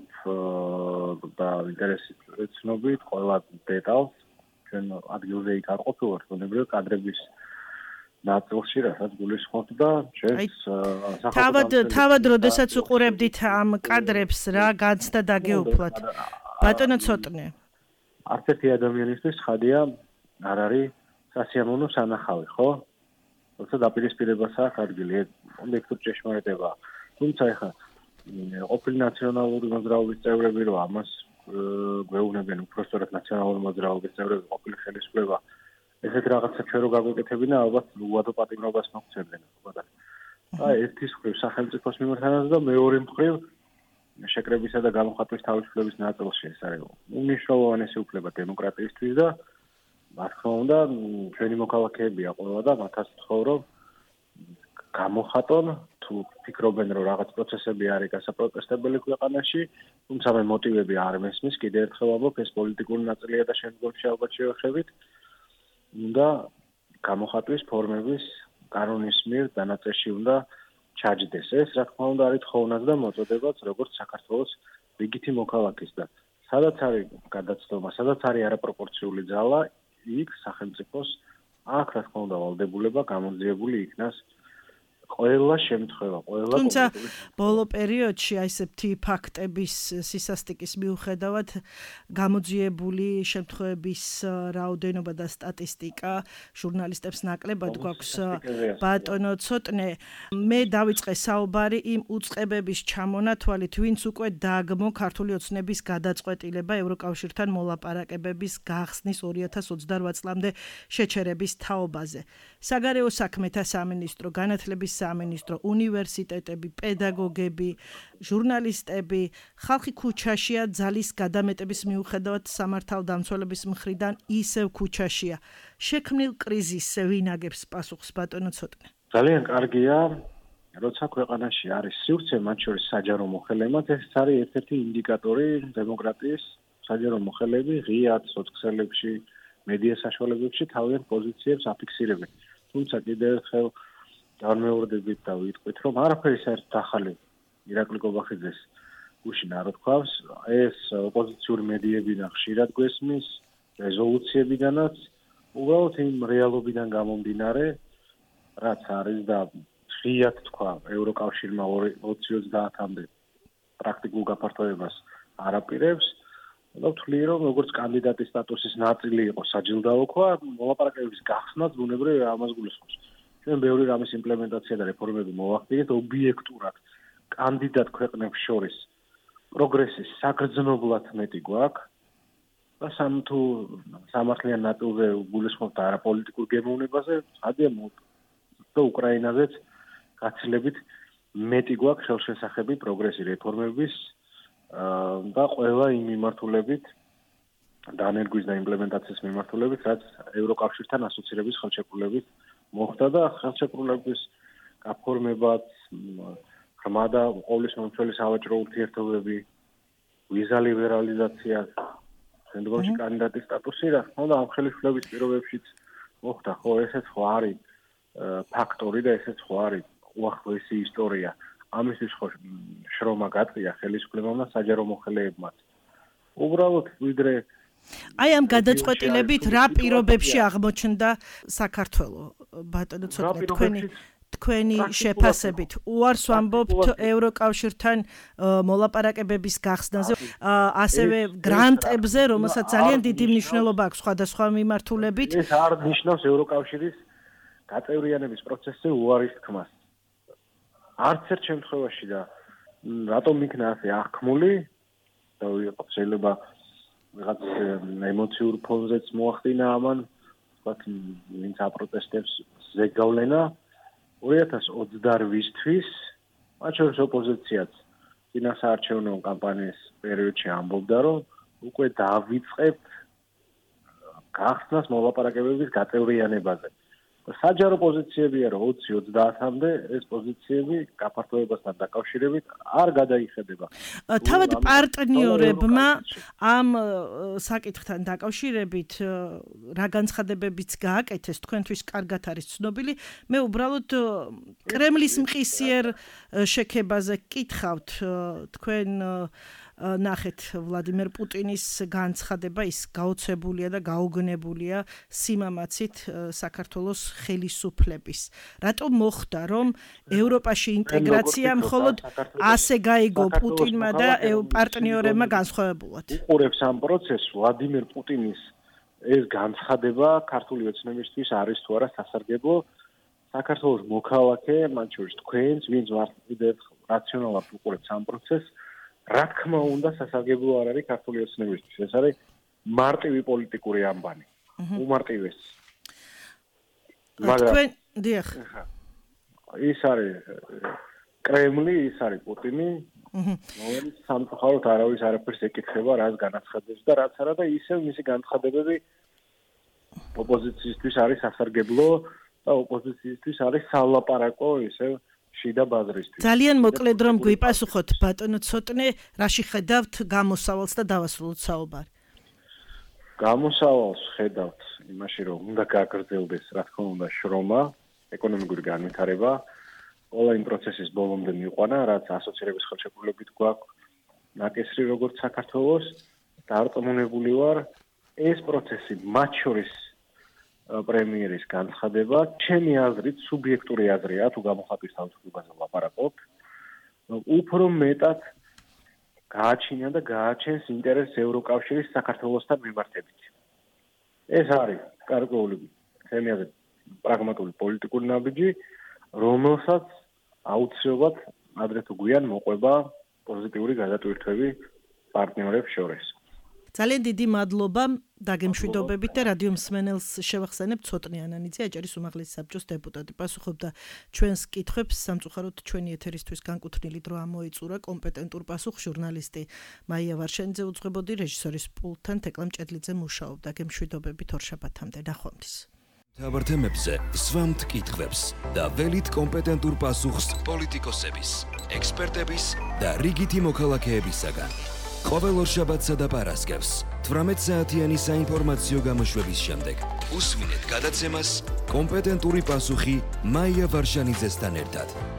და ინტერესით ვცნობით ყველა დეტალს. ჩვენ ადგილზე იქ არ ყოფილვართ, უნებრია კადრების ნაწილში, რასაც გულისხმობთ და ჩვენს თავად თავად როდესაც უყურებდით ამ კადრებს, რა განცდა დაგეუფლათ? ბატონო ცოტნე. არც ერთი ადამიანისთვის ხადია არ არის სასიამოვნო სანახავი, ხო? როცა დაპირისპირებას აქვს ადგილი, ობიექტური ჭეშმარიტება. თუმცა ეხლა ყოფილი ნაციონალური მოძრაობის წევრები რო ამას გვეუბნებიან, უпростоრად ნაციონალური მოძრაობის წევრები, ყოფილი ხელისუფლება, ესეთ რაღაცა ჩვენ რო გაგვეკეთებინა, ალბათ უადო პატიმრობას მოგცემდნენ, ხო და? აი, ერთის მხრივ სახელმწიფოს მიმართანაც და მეორე მხრივ შეკრებისა და გამოხატვის თავისუფლების ნაწილში ეს არის უმნიშვნელოვანესი უფლება დემოკრატიისთვის და რა თქმა უნდა, ჩვენი მოქალაქეებია ყველა და მათაც ვთხოვ, რომ გამოხატონ, თუ ფიქრობენ, რომ რაღაც პროცესები არის გასაპროტესტებელი ქვეყანაში, თუმცა მე მოტივები არ მესმის, კიდევ ერთხელ ვამბობ, ეს პოლიტიკური ნაწილია და შემდგომში ალბათ შევეხებით. უნდა გამოხატვის ფორმების კანონის მიერ დანაწეში უნდა ჩაჯდეს. ეს რა თქმა უნდა არის თხოვნაც და მოწოდებაც, როგორც საქართველოს რიგითი მოქალაქის და სადაც არის გადაცდომა, სადაც არის არაპროპორციული ძალა, იქ სახელმწიფოს აქ რა თქმა უნდა ვალდებულება გამოძიებული იქნას ყველა შემთხვევა, ყველა თუმცა ბოლო პერიოდში აი ესეთი ფაქტების სისასტიკის მიუხედავად გამოძიებული შემთხვევების რაოდენობა და სტატისტიკა ჟურნალისტებს ნაკლებად გვაქვს. ბატონო ცოტნე, მე დავიწყე საუბარი იმ უწყებების ჩამონათვალით, ვინც უკვე დაგმო ქართული ოცნების გადაწყვეტილება ევროკავშირთან მოლაპარაკებების გახსნის ორი ათას ოცდაოთხ წლამდე შეჩერების თაობაზე. საგარეო საქმეთა სამინისტრო, განათლების სამინისტრო, უნივერსიტეტები, პედაგოგები, ჟურნალისტები, ხალხი ქუჩაშია ძალის გადამეტების მიუხედავად სამართალდამცველების მხრიდან ისევ ქუჩაშია. შექმნილ კრიზისზე ვინ აგებს პასუხს, ბატონო ცოტნე? ძალიან კარგია, როცა ქვეყანაში არის სივრცე, მათ შორის საჯარო მოხელებად, ეს არის ერთ-ერთი ინდიკატორი დემოკრატიის. საჯარო მოხელები ღიად სოციალებში, მედია საშუალებებში თავიანთ პოზიციებს აფიქსირებენ. თუმცა კიდევ ერთხელ განმეორდებით და ვიტყვით, რომ არაფერი საერთოდ ახალი ირაკლი კობახიძეს გუშინ არ თქვავს, ეს ოპოზიციური მედიებიდან ხშირად გვესმის, რეზოლუციებიდანაც, უბრალოდ იმ რეალობიდან გამომდინარე, რაც არის და ღიად თქვა ევროკავშირმა ოცი ოცდაათამდე პრაქტიკულ გაფართოებას არ აპირებს და ვთვლი რომ როგორც კანდიდატის სტატუსის ნაწილი იყო საჯილდაოქვა, მოლაპარაკებების გახსნაც ბუნებრივია ამას გულისხმობს. ჩვენ ბევრი რამის იმპლემენტაცია და რეფორმები მოვახდინეთ ობიექტურად კანდიდატ ქვეყნებს შორის პროგრესის საგრძნობლად მეტი გვაქვს და სამ თუ სამართლიან ნაწილზე გულისხმობთ არა პოლიტიკურ გემოვნებაზე, ადია და უკრაინაზეც გაცილებით მეტი გვაქვს ხელშესახები პროგრესი რეფორმების და ყველა იმ მიმართულებით დანერგვის და იმპლემენტაციის მიმართულებით, რაც ევროკავშირთან ასოცირების ხელშეკრულებით მოხდა და ხელშეკრულების გაფორმებაც ღრმა და ყოვლის მომცველი სავაჭრო ურთიერთობები, ვიზა ლიბერალიზაცია, შემდგომში კანდიდატის სტატუსი რა თქმა უნდა ამ ხელისუფლების პირობებშიც მოხდა, ხო ესეც ხო არის ფაქტორი და ესეც ხო არის უახლოესი ისტორია. ამისთვის ხო შრომა გაწია ხელისუფლებამ და საჯარო მოხელეებმაც. უბრალოდ ვიდრე აი ამ გადაწყვეტილებით რა პირობებში აღმოჩნდა საქართველოს ბატონო ცოტნე თქვენი თქვენი შეფასებით უარს ვამბობთ ევროკავშირთან მოლაპარაკებების გახსნაზე, ასევე გრანტებზე, რომელსაც ძალიან დიდი მნიშვნელობა აქვს სხვადასხვა მიმართულებით. ეს არ ნიშნავს ევროკავშირის გაწევრიანების პროცესზე უარის თქმას. არც ერთ შემთხვევაში და რატომ იქნა ასე აღქმული და შეიძლება რაღაც ემოციურ ფონზეც მოახდინა ამან, ვთქვათ, ვინც აპროტესტებს ზეგავლენა ორი ათას ოცდაოთხისთვის, მათ შორის ოპოზიციაც წინასაარჩევნო კამპანიის პერიოდში ამბობდა, რომ უკვე დავიწყებთ გახსნას მოლაპარაკებების გაწევრიანებაზე. საჯარო პოზიციებია რომ ოცი ოცდაათამდე ეს პოზიციები გაფართოებასთან დაკავშირებით არ გადაიხედება. თავად პარტნიორებმა ამ საკითხთან დაკავშირებით რა განცხადებებიც გააკეთეს, თქვენთვის კარგად არის ცნობილი. მე უბრალოდ კრემლის მყისიერ შექებაზე კითხავთ, თქვენ ნახეთ ვლადიმერ პუტინის განცხადება, ის გაოცებულია და გაოგნებულია სიმამაცით საქართველოს ხელისუფლების. რატომ მოხდა, რომ ევროპაში ინტეგრაცია მხოლოდ ასე გაიგო პუტინმა და პარტნიორებმა განსხვავებულად? უყურებს ამ პროცესს ვლადიმერ პუტინის ეს განცხადება ქართული ოცნებისთვის არის თუ არა სასარგებლო საქართველოს მოქალაქე, მათ შორის თქვენს, ვინც ვართ კიდევ რაციონალურად უყურებს ამ პროცესს, რა თქმა უნდა სასარგებლო არ არის ქართული ოცნებისთვის. ეს არის მარტივი პოლიტიკური ამბანი. უმარტივეს. მაგრამ თქვენ დიახ. ის არის კრემლი, ის არის პუტინი. რომელიც სამწუხაროდ არავის არაფერს ეკითხება, რაც განაცხადებს და რაც არა და ისევ მისი განცხადებები ოპოზიციისთვის არის სასარგებლო და ოპოზიციისთვის არის სალაპარაკო ისევ შიდა ბაზრისთვის. ძალიან მოკლედ რომ გვიპასუხოთ ბატონო ცოტნე, რაში ხედავთ გამოსავალს და დავასრულოთ საუბარი. გამოსავალს ხედავთ იმაში, რომ უნდა გაგრძელდეს, რა თქმა უნდა, შრომა, ეკონომიკური განვითარება, ყველა იმ პროცესის ბოლომდე მიიყვანა, რაც ასოცირების ხელშეკრულებით გვაქვს ნაკისრი როგორც საქართველოს, დარწმუნებული ვარ, ეს პროცესი მათ შორის პრემიერის განცხადება, ჩემი აზრით, სუბიექტური აზრია, თუ გამოხატვის თავისუფლებაზე ვლაპარაკობთ, უფრო მეტად გააჩინა და გააჩენს ინტერესს ევროკავშირის საქართველოსთან მიმართებით. ეს არის გარკვეული, ჩემი აზრით, პრაგმატული პოლიტიკური ნაბიჯი, რომელსაც აუცილებლად ადრე თუ გვიან მოყვება პოზიტიური გადატვირთვები პარტნიორებს შორის. ძალიან დიდი მადლობა დაგემშვიდობებით და რადიო მსმენელს შევახსენებ ცოტნე ანანიძე, აჭარის უმაღლესი საბჭოს დეპუტატი, პასუხობდა ჩვენს კითხვებს, სამწუხაროდ ჩვენი ეთერისთვის განკუთვნილი დრო ამოიწურა, კომპეტენტურ პასუხს ჟურნალისტი მაია ვარშენიძე უძღვებოდი, რეჟისორის პულტთან თეკლა მჭედლიძე მუშაობდა. გემშვიდობებით ორშაბათამდე, ნახვამდის. მთავარ თემებზე სვამთ კითხვებს და ველით კომპეტენტურ პასუხს პოლიტიკოსების, ექსპერტების და რიგითი მოქალაქეებისაგან. ყოველ ორშაბათსა და პარასკევს თვრამეტ საათიანი საინფორმაციო გამოშვების შემდეგ უსმინეთ გადაცემას კომპეტენტური პასუხი მაია ვარშანიძესთან ერთად.